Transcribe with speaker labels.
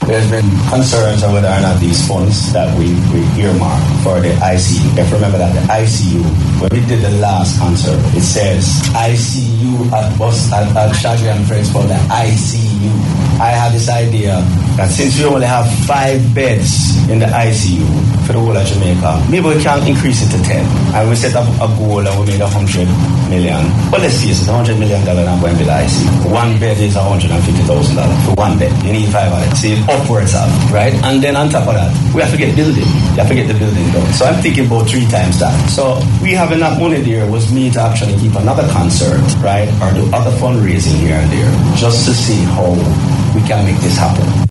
Speaker 1: there's been concerns on whether or not these funds that we earmark for the ICU. If you remember that the ICU, when we did the last concert, it says ICU at Shaggy and Friends for the ICU. I had this idea that since we only have 5 beds in the ICU for the whole of Jamaica, maybe we can increase it to 10. And we set up a goal and we made $100 million. But let's face it, $100 million not going to be the ICU. 1 bed is $150,000 for 1 bed. You need 5 of it. See, upwards of, right? And then on top of that, we have to get building. You have to get the building done. So I'm thinking about 3 times that. So we have enough money there was me to actually keep another concert, right? Or do other fundraising here and there just to see how we can make this happen.